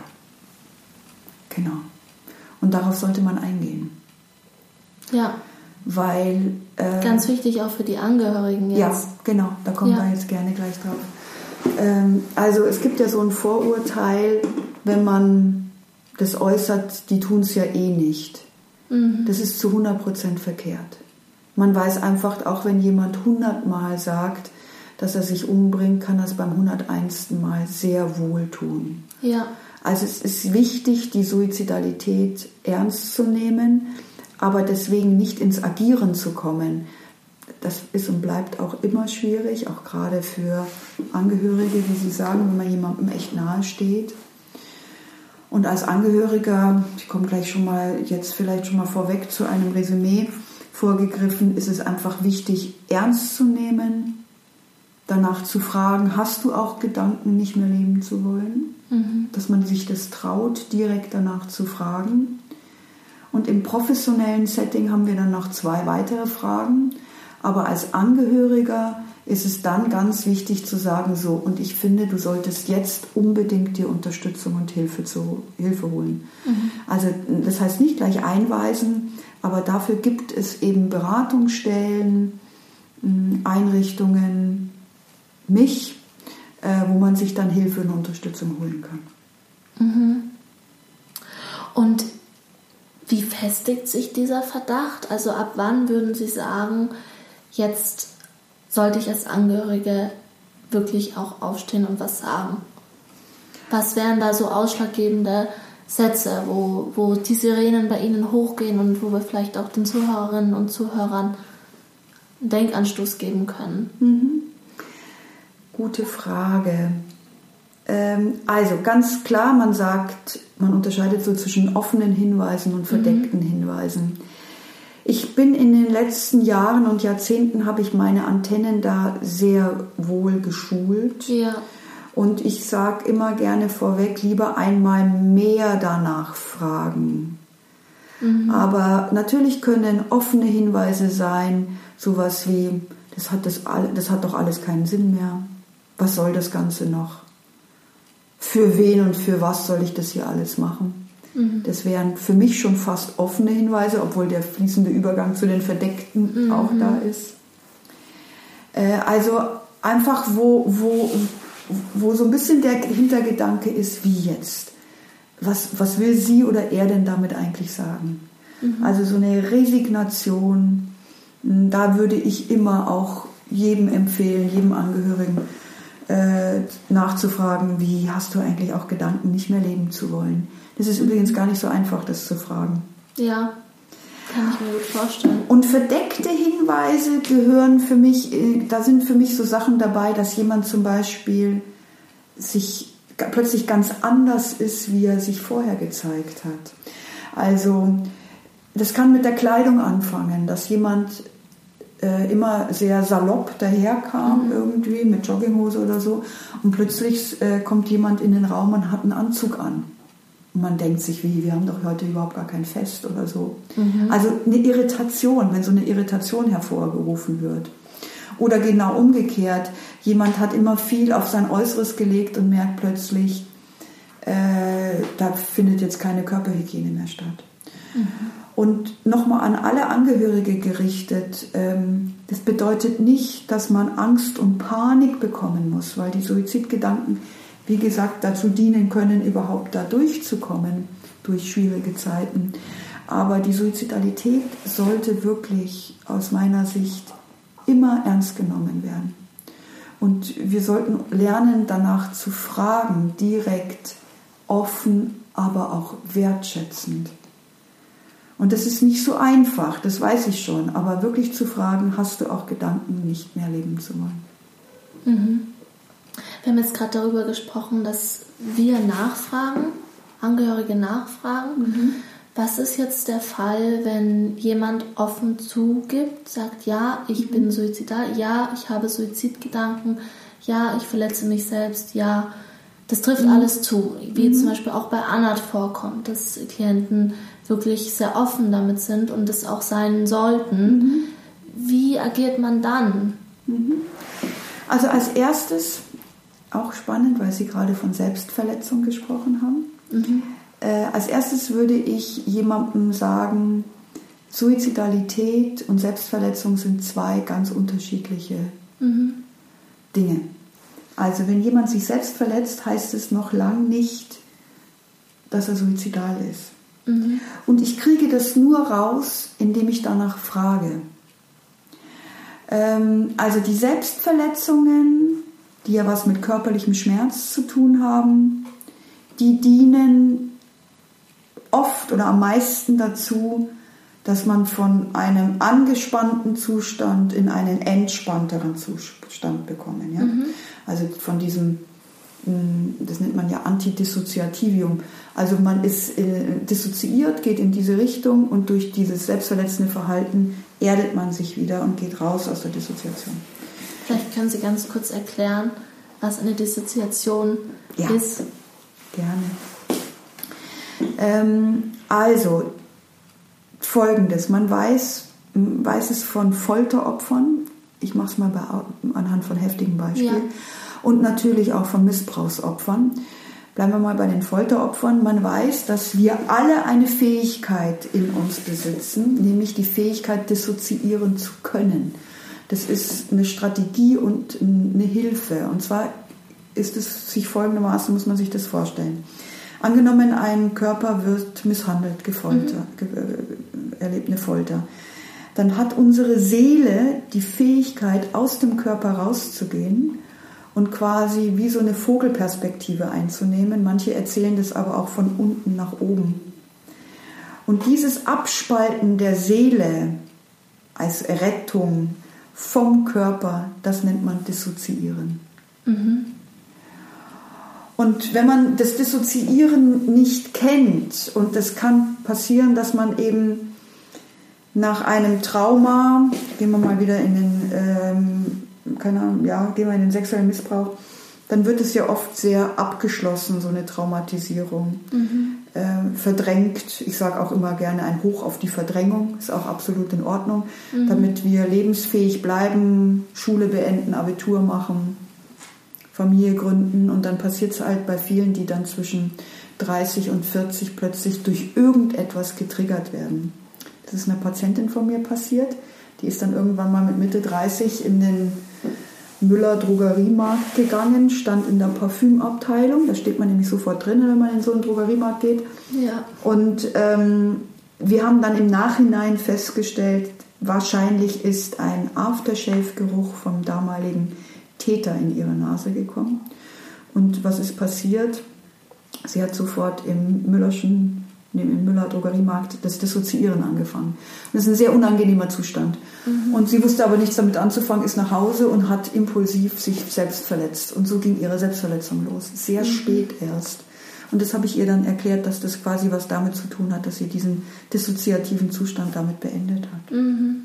genau. Und darauf sollte man eingehen. Ja. Weil... Äh, Ganz wichtig auch für die Angehörigen jetzt. Ja, genau, da kommen ja. wir jetzt gerne gleich drauf. Ähm, also es gibt ja so ein Vorurteil, wenn man das äußert, die tun es ja eh nicht. Mhm. Das ist zu hundert Prozent verkehrt. Man weiß einfach, auch wenn jemand hundertmal sagt, dass er sich umbringt, kann er es beim hunderteinsten Mal sehr wohl tun. Ja. Also es ist wichtig, die Suizidalität ernst zu nehmen, aber deswegen nicht ins Agieren zu kommen. Das ist und bleibt auch immer schwierig, auch gerade für Angehörige, wie Sie sagen, wenn man jemandem echt nahe steht. Und als Angehöriger, ich komme gleich schon mal, jetzt vielleicht schon mal vorweg zu einem Resümee vorgegriffen, ist es einfach wichtig, ernst zu nehmen, danach zu fragen, hast du auch Gedanken, nicht mehr leben zu wollen? Mhm. Dass man sich das traut, direkt danach zu fragen. Und im professionellen Setting haben wir dann noch zwei weitere Fragen. Aber als Angehöriger ist es dann ganz wichtig zu sagen, so, und ich finde, du solltest jetzt unbedingt dir Unterstützung und Hilfe, zu, Hilfe holen. Mhm. Also das heißt nicht gleich einweisen, aber dafür gibt es eben Beratungsstellen, Einrichtungen, mich, wo man sich dann Hilfe und Unterstützung holen kann. Mhm. Und wie festigt sich dieser Verdacht? Also ab wann würden Sie sagen, jetzt sollte ich als Angehörige wirklich auch aufstehen und was sagen? Was wären da so ausschlaggebende Sätze, wo, wo die Sirenen bei Ihnen hochgehen und wo wir vielleicht auch den Zuhörerinnen und Zuhörern einen Denkanstoß geben können? Mhm. Gute Frage. Ähm, also ganz klar, man sagt, man unterscheidet so zwischen offenen Hinweisen und verdeckten mhm. Hinweisen. Ich bin in den letzten Jahren und Jahrzehnten, habe ich meine Antennen da sehr wohl geschult. Ja. Und ich sage immer gerne vorweg, lieber einmal mehr danach fragen. Mhm. Aber natürlich können offene Hinweise sein, sowas wie, das hat, das, das hat doch alles keinen Sinn mehr. Was soll das Ganze noch? Für wen und für was soll ich das hier alles machen? Mhm. Das wären für mich schon fast offene Hinweise, obwohl der fließende Übergang zu den Verdeckten mhm. auch da ist. Äh, also einfach, wo, wo, wo so ein bisschen der Hintergedanke ist, wie jetzt? Was, was will sie oder er denn damit eigentlich sagen? Mhm. Also so eine Resignation, da würde ich immer auch jedem empfehlen, jedem Angehörigen, äh, nachzufragen, wie hast du eigentlich auch Gedanken, nicht mehr leben zu wollen. Das ist mhm. übrigens gar nicht so einfach, das zu fragen. Ja, kann ich mir gut vorstellen. Und verdeckte Hinweise gehören für mich, da sind für mich so Sachen dabei, dass jemand zum Beispiel sich plötzlich ganz anders ist, wie er sich vorher gezeigt hat. Also das kann mit der Kleidung anfangen, dass jemand äh, immer sehr salopp daherkam, mhm. irgendwie mit Jogginghose oder so, und plötzlich äh, kommt jemand in den Raum und hat einen Anzug an. Und man denkt sich, wie, wir haben doch heute überhaupt gar kein Fest oder so. Mhm. Also eine Irritation, wenn so eine Irritation hervorgerufen wird. Oder genau umgekehrt, jemand hat immer viel auf sein Äußeres gelegt und merkt plötzlich, äh, da findet jetzt keine Körperhygiene mehr statt. Mhm. Und nochmal an alle Angehörige gerichtet, ähm, das bedeutet nicht, dass man Angst und Panik bekommen muss, weil die Suizidgedanken, wie gesagt, dazu dienen können, überhaupt da durchzukommen, durch schwierige Zeiten. Aber die Suizidalität sollte wirklich aus meiner Sicht immer ernst genommen werden. Und wir sollten lernen, danach zu fragen, direkt, offen, aber auch wertschätzend. Und das ist nicht so einfach, das weiß ich schon, aber wirklich zu fragen, hast du auch Gedanken, nicht mehr leben zu wollen? Mhm. Wir haben jetzt gerade darüber gesprochen, dass wir nachfragen, Angehörige nachfragen. Mhm. Was ist jetzt der Fall, wenn jemand offen zugibt, sagt, ja, ich mhm. bin suizidal, ja, ich habe Suizidgedanken, ja, ich verletze mich selbst, ja, das trifft mhm. alles zu. Wie mhm. zum Beispiel auch bei Anat vorkommt, dass Klienten wirklich sehr offen damit sind und es auch sein sollten. Mhm. Wie agiert man dann? Mhm. Also als erstes, auch spannend, weil Sie gerade von Selbstverletzung gesprochen haben, mhm. Äh, als erstes würde ich jemandem sagen, Suizidalität und Selbstverletzung sind zwei ganz unterschiedliche mhm. Dinge. Also wenn jemand sich selbst verletzt, heißt es noch lang nicht, dass er suizidal ist. Mhm. Und ich kriege das nur raus, indem ich danach frage. Ähm, also die Selbstverletzungen, die ja was mit körperlichem Schmerz zu tun haben, die dienen oft oder am meisten dazu, dass man von einem angespannten Zustand in einen entspannteren Zustand bekommen. Ja? Mhm. Also von diesem, das nennt man ja Antidissoziativum. Also man ist äh, dissoziiert, geht in diese Richtung und durch dieses selbstverletzende Verhalten erdet man sich wieder und geht raus aus der Dissoziation. Vielleicht können Sie ganz kurz erklären, was eine Dissoziation ja, ist. Gerne. Ähm, also, Folgendes, man weiß, weiß es von Folteropfern, ich mache es mal bei, anhand von heftigen Beispielen, ja. und natürlich auch von Missbrauchsopfern. Bleiben wir mal bei den Folteropfern. Man weiß, dass wir alle eine Fähigkeit in uns besitzen, nämlich die Fähigkeit, dissoziieren zu können. Das ist eine Strategie und eine Hilfe. Und zwar ist es sich folgendermaßen, muss man sich das vorstellen. Angenommen, ein Körper wird misshandelt, gefoltert, mhm. ge- erlebt eine Folter. Dann hat unsere Seele die Fähigkeit, aus dem Körper rauszugehen und quasi wie so eine Vogelperspektive einzunehmen. Manche erzählen das aber auch von unten nach oben. Und dieses Abspalten der Seele als Rettung vom Körper, das nennt man Dissoziieren. Mhm. Und wenn man das Dissoziieren nicht kennt, und das kann passieren, dass man eben nach einem Trauma, gehen wir mal wieder in den, ähm, keine Ahnung, ja, gehen wir in den sexuellen Missbrauch, dann wird es ja oft sehr abgeschlossen, so eine Traumatisierung, mhm. äh, verdrängt. Ich sage auch immer gerne ein Hoch auf die Verdrängung, ist auch absolut in Ordnung, mhm. damit wir lebensfähig bleiben, Schule beenden, Abitur machen, Familie gründen, und dann passiert es halt bei vielen, die dann zwischen dreißig und vierzig plötzlich durch irgendetwas getriggert werden. Das ist einer Patientin von mir passiert, die ist dann irgendwann mal mit Mitte dreißig in den Müller Drogeriemarkt gegangen, stand in der Parfümabteilung, da steht man nämlich sofort drin, wenn man in so einen Drogeriemarkt geht. Ja. Und ähm, wir haben dann im Nachhinein festgestellt, wahrscheinlich ist ein Aftershave-Geruch vom damaligen Täter in ihre Nase gekommen. Und was ist passiert? Sie hat sofort im Müllerschen, im Müller Drogeriemarkt das Dissoziieren angefangen. Das ist ein sehr unangenehmer Zustand. Mhm. Und sie wusste aber nichts damit anzufangen, ist nach Hause und hat impulsiv sich selbst verletzt. Und so ging ihre Selbstverletzung los. Sehr mhm. spät erst. Und das habe ich ihr dann erklärt, dass das quasi was damit zu tun hat, dass sie diesen dissoziativen Zustand damit beendet hat. Mhm.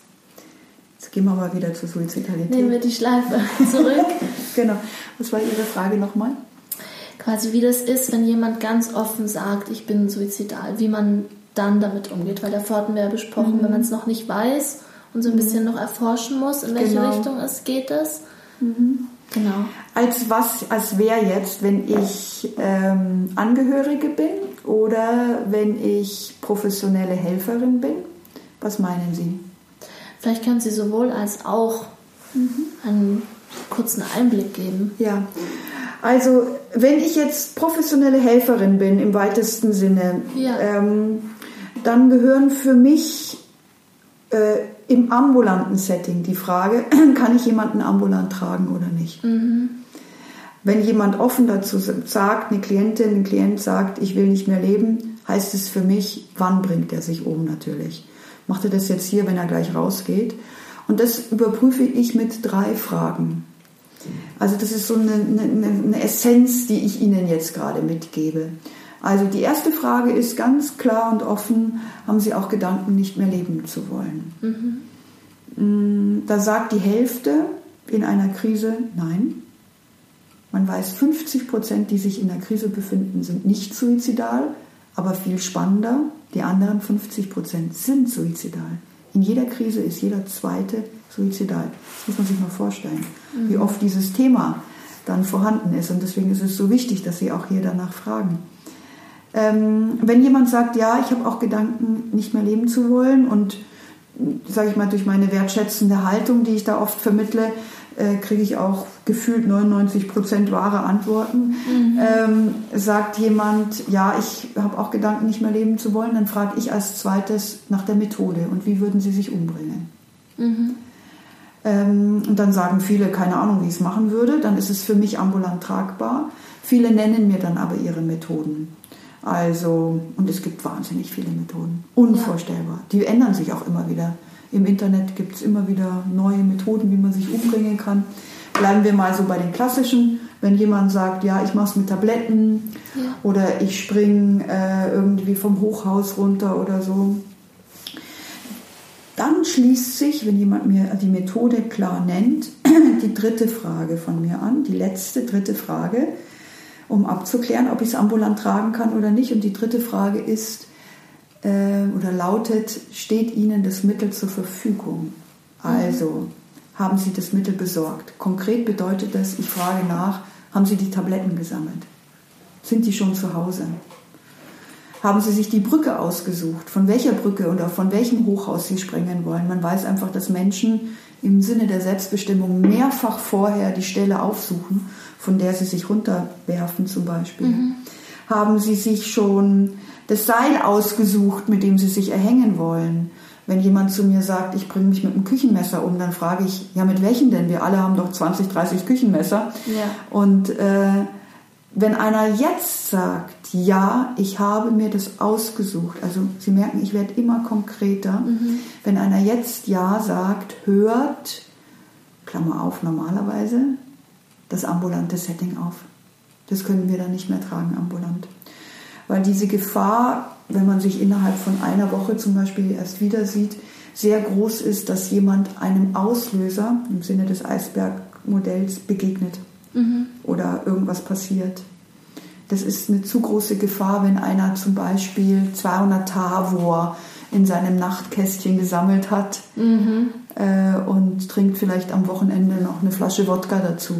Jetzt gehen wir mal wieder zur Suizidalität. Nehmen wir die Schleife zurück. Genau. Was war Ihre Frage nochmal? Quasi wie das ist, wenn jemand ganz offen sagt, ich bin suizidal, wie man dann damit umgeht. Weil davor hatten wir ja besprochen, mhm. wenn man es noch nicht weiß und so ein bisschen mhm. noch erforschen muss, in welche genau. Richtung es geht es. Mhm. Genau. Als was, als wäre jetzt, wenn ich ähm, Angehörige bin oder wenn ich professionelle Helferin bin? Was meinen Sie? Vielleicht können Sie sowohl als auch mhm. einen kurzen Einblick geben. Ja, also wenn ich jetzt professionelle Helferin bin im weitesten Sinne, ja. ähm, dann gehören für mich äh, im ambulanten Setting die Frage, kann ich jemanden ambulant tragen oder nicht? Mhm. Wenn jemand offen dazu sagt, eine Klientin, ein Klient sagt, ich will nicht mehr leben, heißt es für mich, wann bringt er sich um natürlich? Macht er das jetzt hier, wenn er gleich rausgeht? Und das überprüfe ich mit drei Fragen. Also das ist so eine, eine, eine Essenz, die ich Ihnen jetzt gerade mitgebe. Also die erste Frage ist ganz klar und offen, haben Sie auch Gedanken, nicht mehr leben zu wollen? Mhm. Da sagt die Hälfte in einer Krise nein. Man weiß, fünfzig Prozent, die sich in der Krise befinden, sind nicht suizidal, aber viel spannender, die anderen fünfzig Prozent sind suizidal. In jeder Krise ist jeder Zweite suizidal. Das muss man sich mal vorstellen, mhm. wie oft dieses Thema dann vorhanden ist. Und deswegen ist es so wichtig, dass Sie auch hier danach fragen. Ähm, wenn jemand sagt, ja, ich habe auch Gedanken, nicht mehr leben zu wollen und, sage ich mal, durch meine wertschätzende Haltung, die ich da oft vermittle, äh, kriege ich auch gefühlt neunundneunzig Prozent wahre Antworten. Mhm. Ähm, sagt jemand, ja, ich habe auch Gedanken, nicht mehr leben zu wollen, dann frage ich als zweites nach der Methode und wie würden Sie sich umbringen? Mhm. Ähm, und dann sagen viele, keine Ahnung, wie ich es machen würde, dann ist es für mich ambulant tragbar. Viele nennen mir dann aber ihre Methoden. Also, und es gibt wahnsinnig viele Methoden. Unvorstellbar. Ja. Die ändern sich auch immer wieder. Im Internet gibt es immer wieder neue Methoden, wie man sich umbringen kann. Bleiben wir mal so bei den klassischen. Wenn jemand sagt, ja, ich mache es mit Tabletten ja. oder ich springe äh, irgendwie vom Hochhaus runter oder so. Dann schließt sich, wenn jemand mir die Methode klar nennt, die dritte Frage von mir an. Die letzte, dritte Frage, um abzuklären, ob ich es ambulant tragen kann oder nicht. Und die dritte Frage ist äh, oder lautet, steht Ihnen das Mittel zur Verfügung? Also, haben Sie das Mittel besorgt? Konkret bedeutet das, ich frage nach, haben Sie die Tabletten gesammelt? Sind die schon zu Hause? Haben Sie sich die Brücke ausgesucht? Von welcher Brücke oder von welchem Hochhaus Sie springen wollen? Man weiß einfach, dass Menschen im Sinne der Selbstbestimmung mehrfach vorher die Stelle aufsuchen, von der sie sich runterwerfen zum Beispiel. Mhm. Haben Sie sich schon das Seil ausgesucht, mit dem Sie sich erhängen wollen? Wenn jemand zu mir sagt, ich bringe mich mit einem Küchenmesser um, dann frage ich, ja, mit welchem denn? Wir alle haben doch zwanzig, dreißig Küchenmesser. Ja. Und äh, wenn einer jetzt sagt, ja, ich habe mir das ausgesucht, also Sie merken, ich werde immer konkreter, mhm. wenn einer jetzt ja sagt, hört, Klammer auf, normalerweise, das ambulante Setting auf. Das können wir dann nicht mehr tragen, ambulant. Weil diese Gefahr, wenn man sich innerhalb von einer Woche zum Beispiel erst wieder sieht, sehr groß ist, dass jemand einem Auslöser im Sinne des Eisbergmodells begegnet mhm. oder irgendwas passiert. Das ist eine zu große Gefahr, wenn einer zum Beispiel zweihundert Tavor in seinem Nachtkästchen gesammelt hat mhm. äh, und trinkt vielleicht am Wochenende noch eine Flasche Wodka dazu.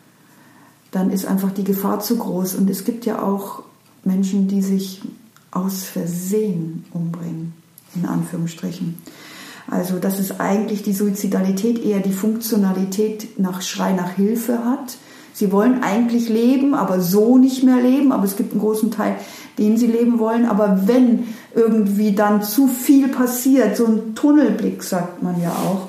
Dann ist einfach die Gefahr zu groß. Und es gibt ja auch Menschen, die sich aus Versehen umbringen, in Anführungsstrichen. Also dass es eigentlich die Suizidalität eher die Funktionalität nach Schrei nach Hilfe hat. Sie wollen eigentlich leben, aber so nicht mehr leben. Aber es gibt einen großen Teil, den sie leben wollen. Aber wenn irgendwie dann zu viel passiert, so ein Tunnelblick sagt man ja auch,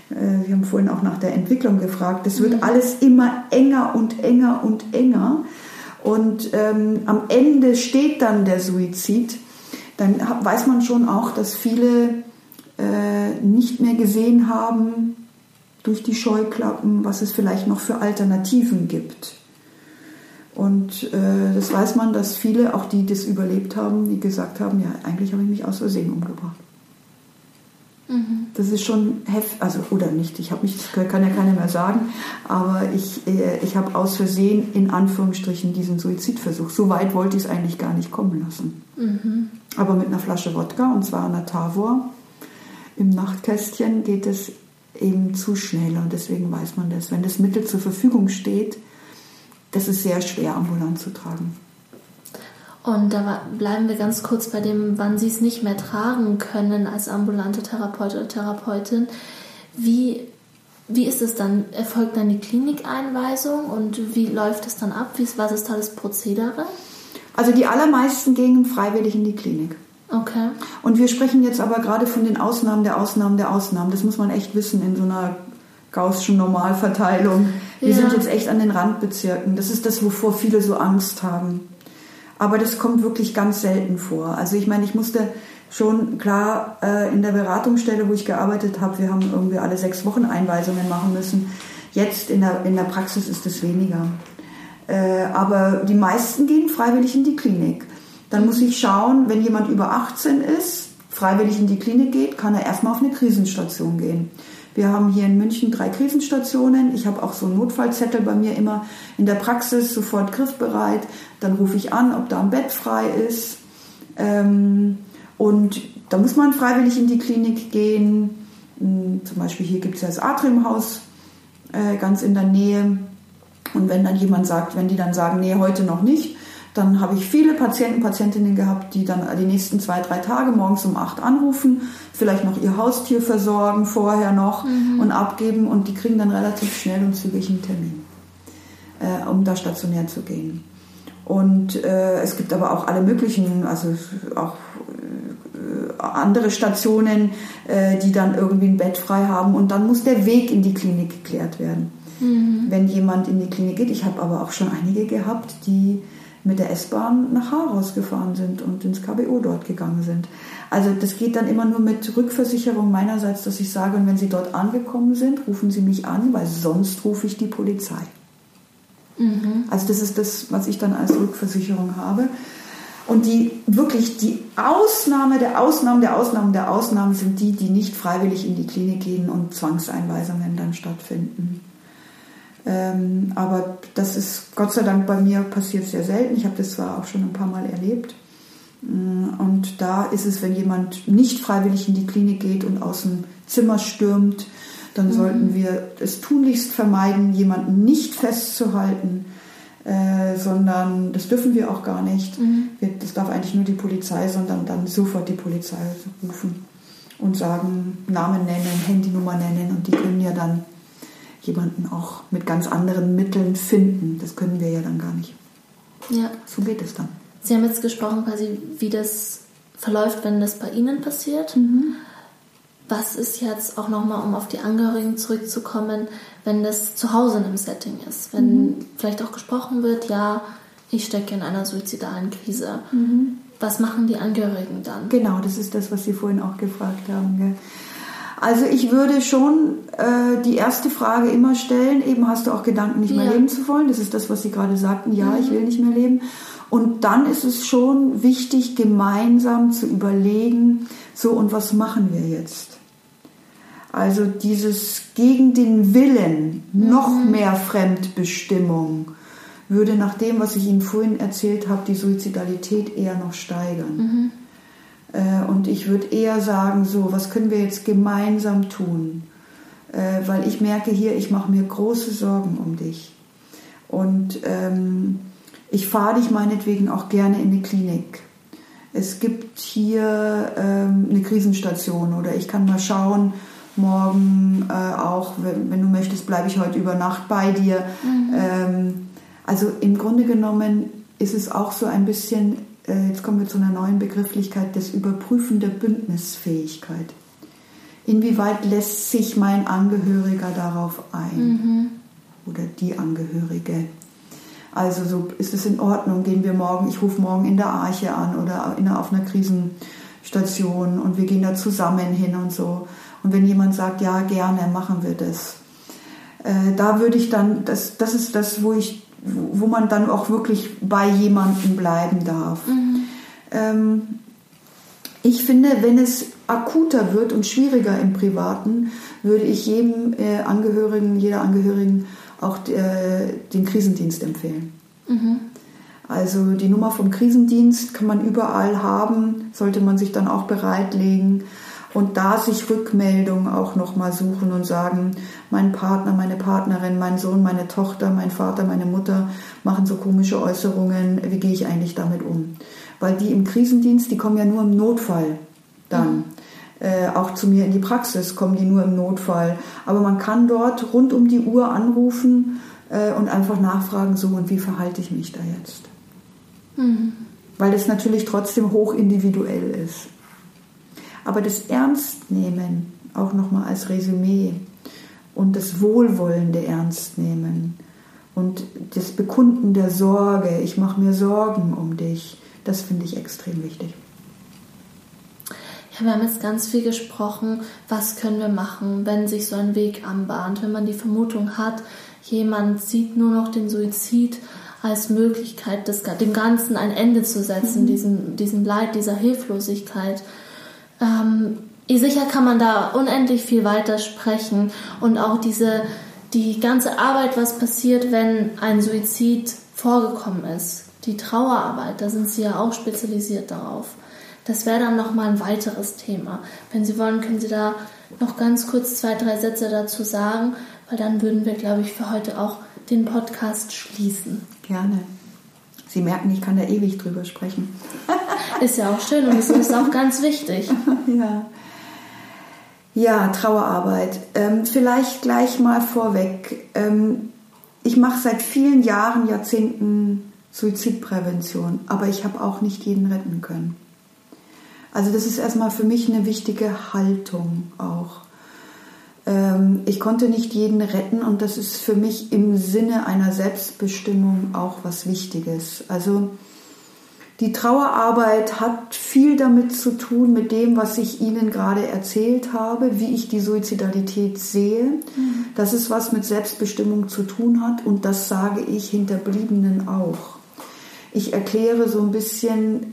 äh, wir haben vorhin auch nach der Entwicklung gefragt, das wird mhm. alles immer enger und enger und enger. Und ähm, am Ende steht dann der Suizid. Dann weiß man schon auch, dass viele äh, nicht mehr gesehen haben durch die Scheuklappen, was es vielleicht noch für Alternativen gibt. Und äh, das weiß man, dass viele, auch die das überlebt haben, die gesagt haben, ja, eigentlich habe ich mich aus Versehen umgebracht. Mhm. Das ist schon heftig, also oder nicht, ich habe mich, das kann ja keiner mehr sagen, aber ich, äh, ich habe aus Versehen in Anführungsstrichen diesen Suizidversuch. So weit wollte ich es eigentlich gar nicht kommen lassen. Mhm. Aber mit einer Flasche Wodka, und zwar einer Tavor, im Nachtkästchen geht es eben zu schnell und deswegen weiß man das. Wenn das Mittel zur Verfügung steht, das ist sehr schwer ambulant zu tragen. Und da bleiben wir ganz kurz bei dem, wann Sie es nicht mehr tragen können als ambulante Therapeut oder Therapeutin. Wie, wie ist es dann? Erfolgt dann die Klinikeinweisung und wie läuft es dann ab? Wie, was ist da das Prozedere? Also die allermeisten gehen freiwillig in die Klinik. Okay. Und wir sprechen jetzt aber gerade von den Ausnahmen der Ausnahmen der Ausnahmen. Das muss man echt wissen in so einer Gaußschen Normalverteilung. Wir ja. sind jetzt echt an den Randbezirken. Das ist das, wovor viele so Angst haben. Aber das kommt wirklich ganz selten vor. Also ich meine, ich musste schon, klar, in der Beratungsstelle, wo ich gearbeitet habe, wir haben irgendwie alle sechs Wochen Einweisungen machen müssen. Jetzt in der, in der Praxis ist es weniger. Aber die meisten gehen freiwillig in die Klinik. Dann muss ich schauen, wenn jemand über achtzehn ist, freiwillig in die Klinik geht, kann er erstmal auf eine Krisenstation gehen. Wir haben hier in München drei Krisenstationen. Ich habe auch so einen Notfallzettel bei mir immer in der Praxis, sofort griffbereit. Dann rufe ich an, ob da ein Bett frei ist. Und da muss man freiwillig in die Klinik gehen. Zum Beispiel hier gibt es ja das Atriumhaus ganz in der Nähe. Und wenn dann jemand sagt, wenn die dann sagen, nee, heute noch nicht, dann habe ich viele Patienten, Patientinnen gehabt, die dann die nächsten zwei, drei Tage morgens um acht anrufen, vielleicht noch ihr Haustier versorgen, vorher noch mhm. und abgeben und die kriegen dann relativ schnell und zügig einen Termin, äh, um da stationär zu gehen. Und äh, es gibt aber auch alle möglichen, also auch äh, andere Stationen, äh, die dann irgendwie ein Bett frei haben und dann muss der Weg in die Klinik geklärt werden. Mhm. Wenn jemand in die Klinik geht, ich habe aber auch schon einige gehabt, die mit der S-Bahn nach Haros gefahren sind und ins K B O dort gegangen sind. Also das geht dann immer nur mit Rückversicherung meinerseits, dass ich sage, und wenn Sie dort angekommen sind, rufen Sie mich an, weil sonst rufe ich die Polizei. Mhm. Also das ist das, was ich dann als Rückversicherung habe. Und die wirklich die Ausnahme der Ausnahmen der Ausnahmen der Ausnahmen sind die, die nicht freiwillig in die Klinik gehen und Zwangseinweisungen dann stattfinden. Ähm, aber das ist Gott sei Dank bei mir passiert sehr selten. Ich habe das zwar auch schon ein paar Mal erlebt. Und da ist es, wenn jemand nicht freiwillig in die Klinik geht und aus dem Zimmer stürmt, dann mhm. sollten wir es tunlichst vermeiden, jemanden nicht festzuhalten, äh, sondern das dürfen wir auch gar nicht. Mhm. Wir, das darf eigentlich nur die Polizei, sondern dann sofort die Polizei rufen und sagen, Namen nennen, Handynummer nennen und die können ja dann jemanden auch mit ganz anderen Mitteln finden. Das können wir ja dann gar nicht. Ja. So geht es dann. Sie haben jetzt gesprochen, quasi, wie das verläuft, wenn das bei Ihnen passiert. Mhm. Was ist jetzt auch nochmal, um auf die Angehörigen zurückzukommen, wenn das zu Hause in einem Setting ist? Wenn mhm. vielleicht auch gesprochen wird, ja, ich stecke in einer suizidalen Krise. Mhm. Was machen die Angehörigen dann? Genau, das ist das, was Sie vorhin auch gefragt haben, gell? Also ich würde schon äh, die erste Frage immer stellen, eben hast du auch Gedanken, nicht ja. mehr leben zu wollen? Das ist das, was Sie gerade sagten, ja, mhm. ich will nicht mehr leben. Und dann ist es schon wichtig, gemeinsam zu überlegen, so und was machen wir jetzt? Also dieses gegen den Willen, mhm. noch mehr Fremdbestimmung, würde nach dem, was ich Ihnen vorhin erzählt habe, die Suizidalität eher noch steigern. Mhm. Und ich würde eher sagen, so, was können wir jetzt gemeinsam tun? Weil ich merke hier, ich mache mir große Sorgen um dich. Und ähm, ich fahre dich meinetwegen auch gerne in die Klinik. Es gibt hier ähm, eine Krisenstation oder ich kann mal schauen, morgen äh, auch, wenn, wenn du möchtest, bleibe ich heute über Nacht bei dir. Mhm. Ähm, also im Grunde genommen ist es auch so ein bisschen, jetzt kommen wir zu einer neuen Begrifflichkeit, das Überprüfen der Bündnisfähigkeit. inwieweit lässt sich mein Angehöriger darauf ein mhm. oder die Angehörige. Also so ist es in Ordnung, gehen wir morgen, ich rufe morgen in der Arche an oder in, auf einer Krisenstation und wir gehen da zusammen hin und so. Und wenn jemand sagt, ja gerne, machen wir das. Äh, da würde ich dann, das, das ist das, wo ich, wo man dann auch wirklich bei jemandem bleiben darf. Mhm. Ähm, ich finde, wenn es akuter wird und schwieriger im Privaten, würde ich jedem äh, Angehörigen, jeder Angehörigen auch äh, den Krisendienst empfehlen. Mhm. Also die Nummer vom Krisendienst kann man überall haben, sollte man sich dann auch bereitlegen und da sich Rückmeldungen auch nochmal suchen und sagen, mein Partner, meine Partnerin, mein Sohn, meine Tochter, mein Vater, meine Mutter machen so komische Äußerungen, wie gehe ich eigentlich damit um? Weil die im Krisendienst, die kommen ja nur im Notfall dann. Mhm. Äh, auch zu mir in die Praxis kommen die nur im Notfall. Aber man kann dort rund um die Uhr anrufen äh, und einfach nachfragen, so und wie verhalte ich mich da jetzt? Mhm. Weil das natürlich trotzdem hoch individuell ist. Aber das Ernstnehmen, auch nochmal als Resümee, und das wohlwollende Ernstnehmen und das Bekunden der Sorge, ich mache mir Sorgen um dich, das finde ich extrem wichtig. Ja, wir haben jetzt ganz viel gesprochen, was können wir machen, wenn sich so ein Weg anbahnt, wenn man die Vermutung hat, jemand sieht nur noch den Suizid als Möglichkeit, das, dem Ganzen ein Ende zu setzen, mhm. diesem, diesem Leid, dieser Hilflosigkeit. Ähm, sicher kann man da unendlich viel weiter sprechen und auch diese, die ganze Arbeit, was passiert, wenn ein Suizid vorgekommen ist. Die Trauerarbeit, da sind Sie ja auch spezialisiert darauf. Das wäre dann nochmal ein weiteres Thema. Wenn Sie wollen, können Sie da noch ganz kurz zwei, drei Sätze dazu sagen, weil dann würden wir, glaube ich, für heute auch den Podcast schließen. Gerne. Sie merken, ich kann da ewig drüber sprechen. Ist ja auch schön und es ist auch ganz wichtig. Ja, ja, Trauerarbeit. Ähm, vielleicht gleich mal vorweg. Ähm, ich mache seit vielen Jahren, Jahrzehnten Suizidprävention, aber ich habe auch nicht jeden retten können. Also das ist erstmal für mich eine wichtige Haltung auch. Ähm, ich konnte nicht jeden retten und das ist für mich im Sinne einer Selbstbestimmung auch was Wichtiges. Also die Trauerarbeit hat viel damit zu tun, mit dem, was ich Ihnen gerade erzählt habe, wie ich die Suizidalität sehe. Mhm. Dass es was mit Selbstbestimmung zu tun hat und das sage ich Hinterbliebenen auch. Ich erkläre so ein bisschen,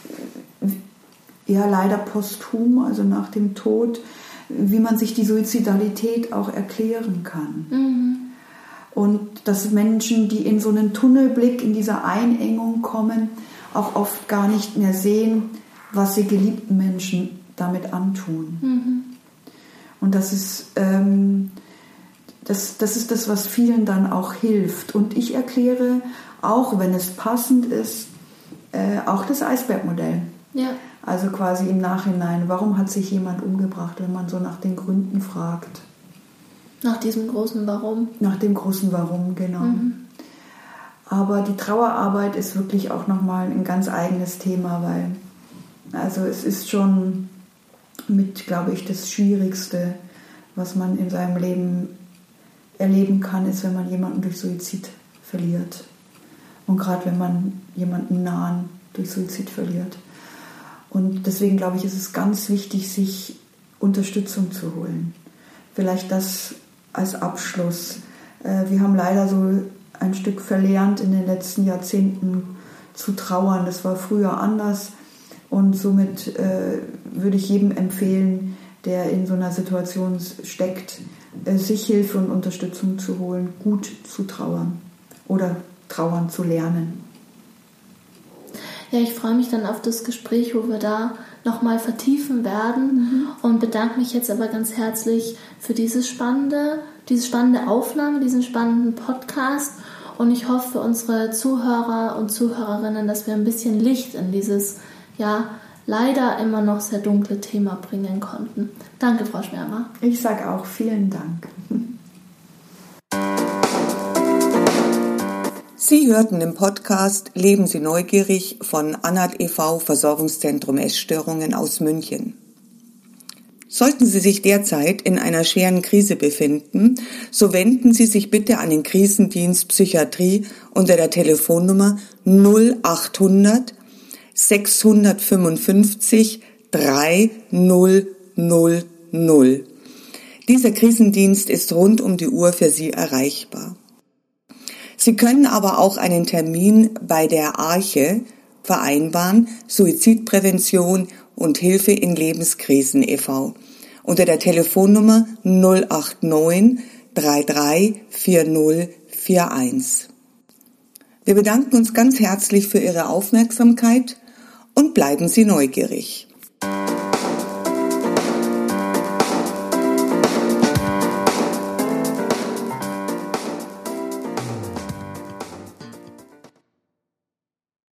ja leider posthum, also nach dem Tod, wie man sich die Suizidalität auch erklären kann. Mhm. Und dass Menschen, die in so einen Tunnelblick, in dieser Einengung kommen, auch oft gar nicht mehr sehen, was sie geliebten Menschen damit antun. Mhm. Und das ist, ähm, das, das ist das, was vielen dann auch hilft. Und ich erkläre, auch wenn es passend ist, äh, auch das Eisbergmodell. Ja. Also quasi im Nachhinein, warum hat sich jemand umgebracht, wenn man so nach den Gründen fragt. Nach diesem großen Warum? Nach dem großen Warum, genau. Mhm. Aber die Trauerarbeit ist wirklich auch nochmal ein ganz eigenes Thema, weil also es ist schon mit, glaube ich, das Schwierigste, was man in seinem Leben erleben kann, ist, wenn man jemanden durch Suizid verliert. Und gerade wenn man jemanden nahen durch Suizid verliert. Und deswegen, glaube ich, ist es ganz wichtig, sich Unterstützung zu holen. Vielleicht das als Abschluss. Wir haben leider so ein Stück verlernt in den letzten Jahrzehnten zu trauern. Das war früher anders und somit äh, würde ich jedem empfehlen, der in so einer Situation steckt, äh, sich Hilfe und Unterstützung zu holen, gut zu trauern oder trauern zu lernen. Ja, ich freue mich dann auf das Gespräch, wo wir da nochmal vertiefen werden mhm. und bedanke mich jetzt aber ganz herzlich für dieses spannende, diese spannende Aufnahme, diesen spannenden Podcast und ich hoffe für unsere Zuhörer und Zuhörerinnen, dass wir ein bisschen Licht in dieses, ja, leider immer noch sehr dunkle Thema bringen konnten. Danke, Frau Schwärmer. Ich sage auch vielen Dank. Sie hörten im Podcast Leben Sie neugierig von ANAT e V Versorgungszentrum Essstörungen aus München. Sollten Sie sich derzeit in einer schweren Krise befinden, so wenden Sie sich bitte an den Krisendienst Psychiatrie unter der Telefonnummer null achthundert sechshundertfünfundfünfzig drei null null null. Dieser Krisendienst ist rund um die Uhr für Sie erreichbar. Sie können aber auch einen Termin bei der Arche vereinbaren, Suizidprävention und Hilfe in Lebenskrisen e V unter der Telefonnummer null acht neun drei drei vier null vier eins. Wir bedanken uns ganz herzlich für Ihre Aufmerksamkeit und bleiben Sie neugierig.